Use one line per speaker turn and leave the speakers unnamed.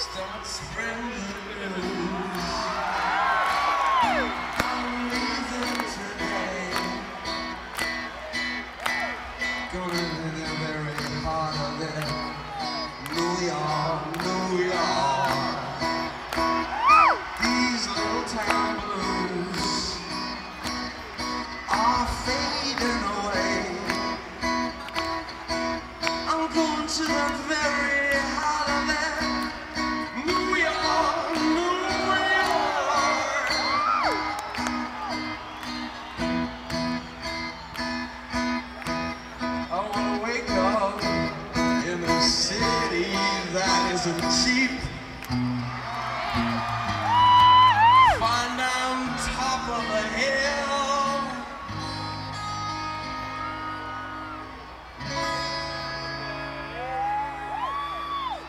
Start spreading the news. I'm leaving today. Gonna live the very heart of it. New York, New York. These little town blues are fading away. I'm going to the very heart of it. New York, New York. I wanna wake up in a city that isn't cheap.